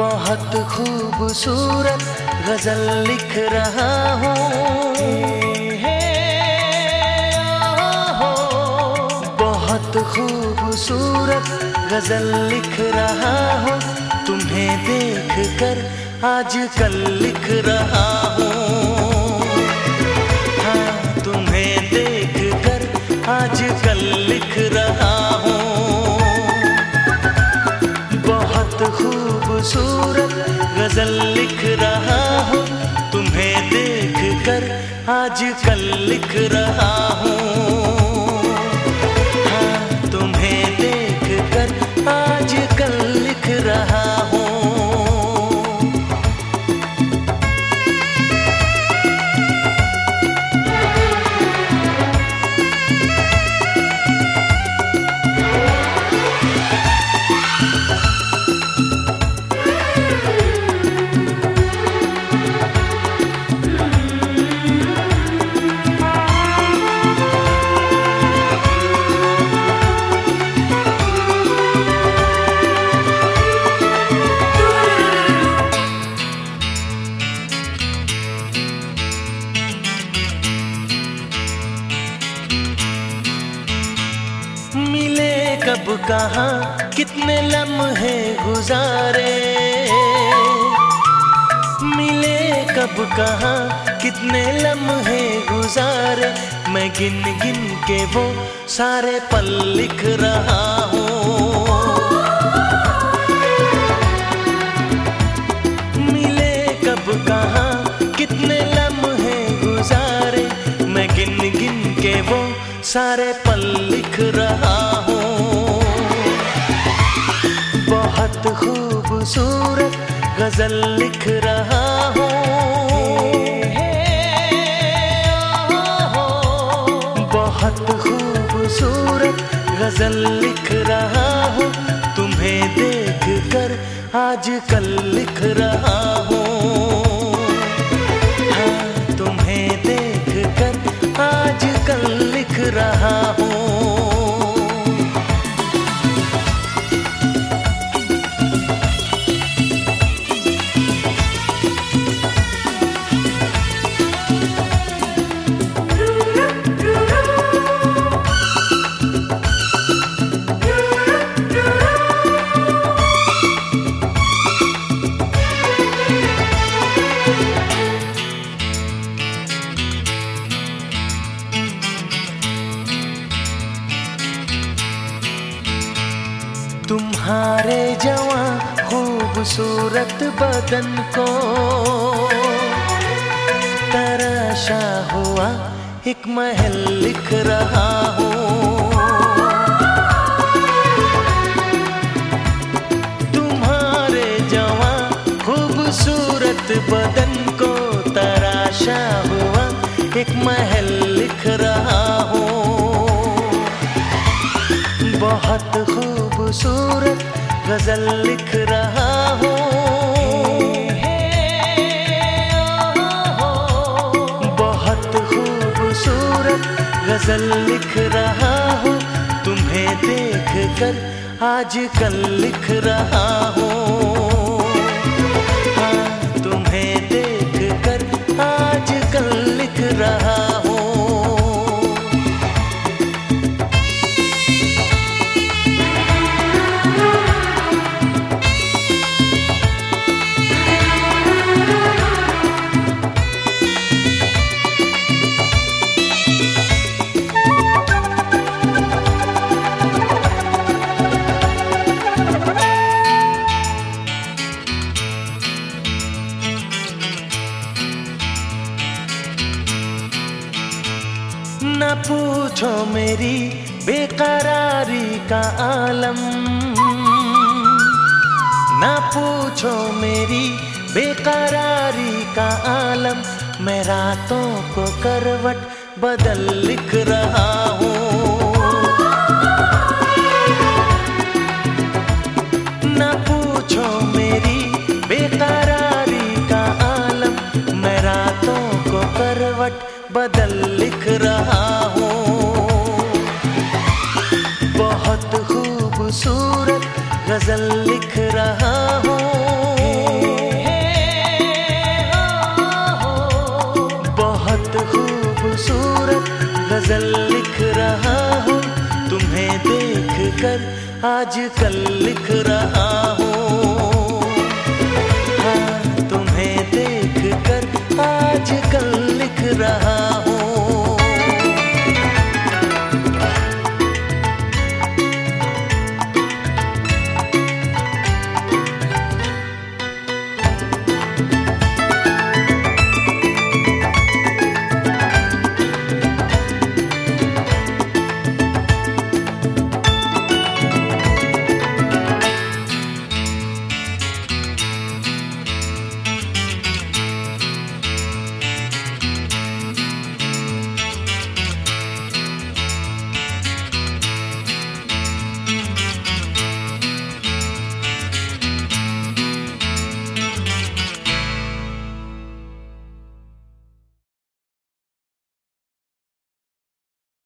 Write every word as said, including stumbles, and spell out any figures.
बहुत खूबसूरत गजल लिख रहा हूँ, बहुत खूबसूरत गजल लिख रहा हूँ। तुम्हें देख कर आजकल लिख रहा हूँ, हाँ तुम्हें देख कर आजकल लिख रहा हूँ। बहुत खूबसूरत गजल लिख रहा हूँ, तुम्हें देख कर आजकल लिख रहा हूँ, हाँ तुम्हें देख कर आजकल लिख रहा हूँ। कब कहाँ कितने लम्हे गुजारे, मिले कब कहाँ कितने लम्हे गुजारे, मैं गिन गिन के वो सारे पल लिख रहा हूँ। मिले कब कहाँ कितने लम्हे गुजारे, मैं गिन गिन के वो सारे पल लिख रहा हूँ। बहुत खूबसूरत गजल लिख रहा हूँ, बहुत खूबसूरत गजल लिख रहा हूँ। तुम्हें देख कर आजकल लिख रहा हूँ, हाँ तुम्हें देख कर आजकल लिख रहा हूँ। तुम्हारे जवां खूबसूरत बदन को तराशा हुआ एक महल लिख रहा हूँ। तुम्हारे जवां खूबसूरत बदन को तराशा हुआ एक महल लिख रहा हूँ। बहुत खूबसूरत गजल लिख रहा हूँ, बहुत खूबसूरत गजल लिख रहा हूँ। तुम्हें देख कर आजकल लिख रहा हूँ, हाँ तुम्हें देख कर आजकल लिख रहा हूँ। न पूछो मेरी बेकरारी का आलम, न पूछो मेरी बेकरारी का आलम, मैं रातों को करवट बदल लिख रहा हूँ। न पूछो मेरी बेकरारी का आलम, मैं रातों को करवट बदल लिख रहा हूँ। बहुत खूबसूरत गजल लिख रहा हूँ, कर आजकल लिख रहा हूँ। हाँ, तुम्हें देख कर आजकल लिख रहा